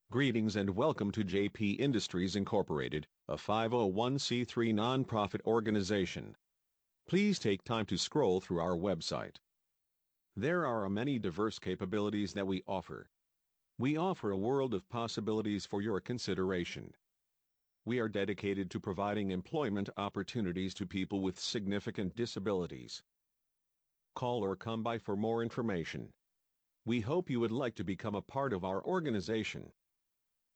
Greetings and welcome to JP Industries Incorporated, a 501c3 nonprofit organization. Please take time to scroll through our website. There are many diverse capabilities that we offer. We offer a world of possibilities for your consideration. We are dedicated to providing employment opportunities to people with significant disabilities. Call or come by for more information. We hope you would like to become a part of our organization.